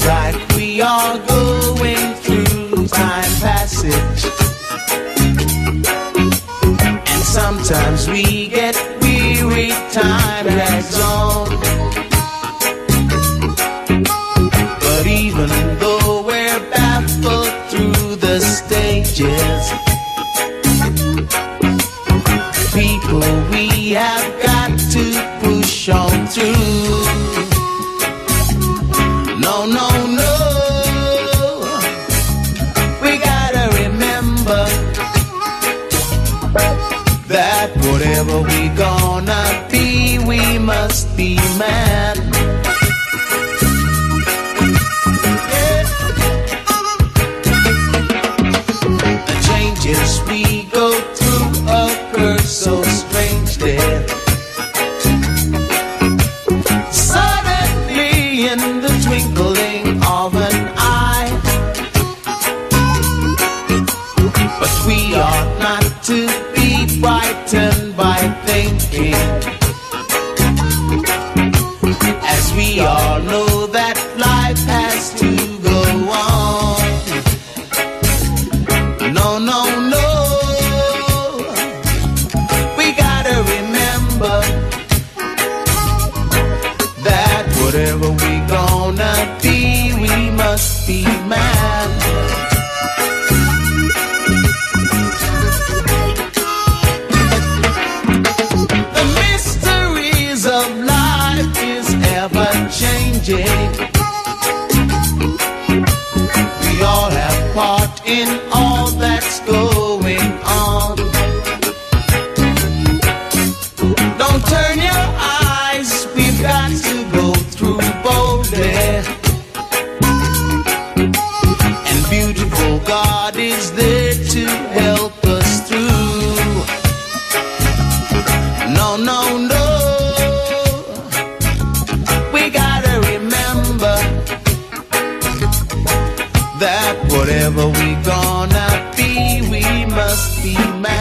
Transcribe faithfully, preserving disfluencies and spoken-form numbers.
Seems like we are going through time passage, and sometimes we get weary, time drags on. But even though we're baffled through the stages, people, we have got to push on through. No, no, no, we gotta remember that whatever we gonna be, we must be man. Yeah. The changes we go through occur so strangely, suddenly in the twinkling of an eye. But we ought not to be frightened by thinking, as we all know that life has to go on. No, no, no, we gotta remember that whatever we gonna be, we must be man. The mysteries of life is ever changing. We all have part in all that's going on. Don't turn your eyes, we've got to go through boldly. And beautiful God is there to help us through. No, no, no, we gotta remember that whatever we gonna be, we must be mad.